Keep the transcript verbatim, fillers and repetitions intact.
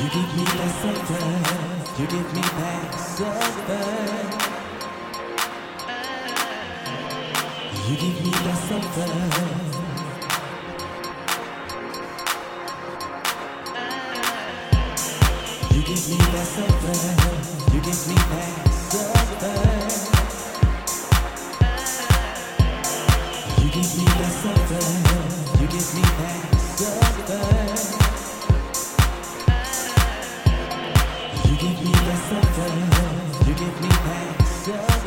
You give me that something. You give me that something. You give me that something. You give me that something. You give me that something. You give me that something. You give me that something. You give me that something. You give me that something.